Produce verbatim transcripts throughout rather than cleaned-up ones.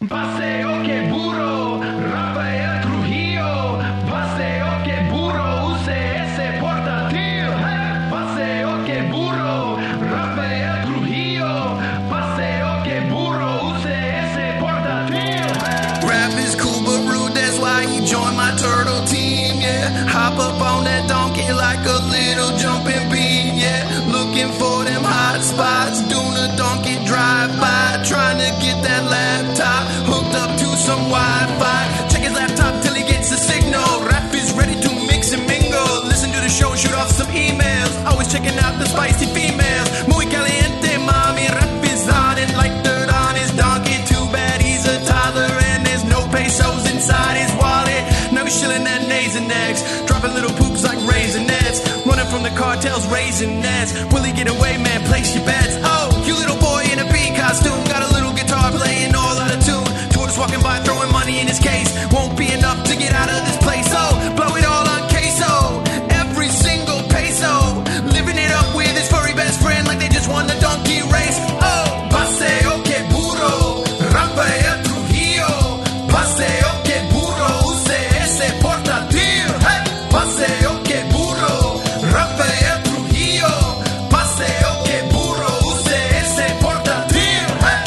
Paseo que burro, Rafael Trujillo. Paseo que burro, use ese portátil. Hey. Paseo que burro, Rafael Trujillo. Paseo que burro, use ese portátil. Hey. Rap is cool but rude, that's why he joined my turtle team, yeah. Hop up on that donkey like a little jumping bean, yeah. Looking for them hot spots, doing a donkey drive-by, trying to get that laptop hooked up to some Wi-Fi. Check his laptop till he gets a signal. Rap is ready to mix and mingle. Listen to the show, shoot off some emails. Always checking out the spicy females. Muy caliente, mommy. Rap is on it like dirt on his donkey. Too bad he's a toddler and there's no pesos inside his wallet. Now he's chilling at Nays and Eggs, dropping little poops like raisinets, running from the cartels, raising nets. Will he get away, man? Place your bets. Oh, you little boy in a bee costume, got a little guitar playing all out of tune. Tourists walking by, throwing money in his case. Won't be enough to get out of this place. Oh, blow it all on queso, every single peso. Living it up with his furry best friend like they just won the donkey race. Oh, paseo que burro, Rafael Trujillo. Paseo que burro, use ese portátil. Hey, paseo que burro, Rafael Trujillo. Paseo que burro, use ese portátil. Hey.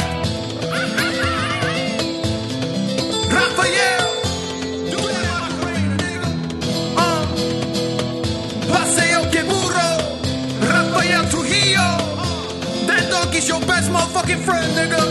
Rafael, do that Macarena, nigga. Uh. Paseo que burro, Rafael Trujillo. That donkey's your best motherfucking friend, nigga.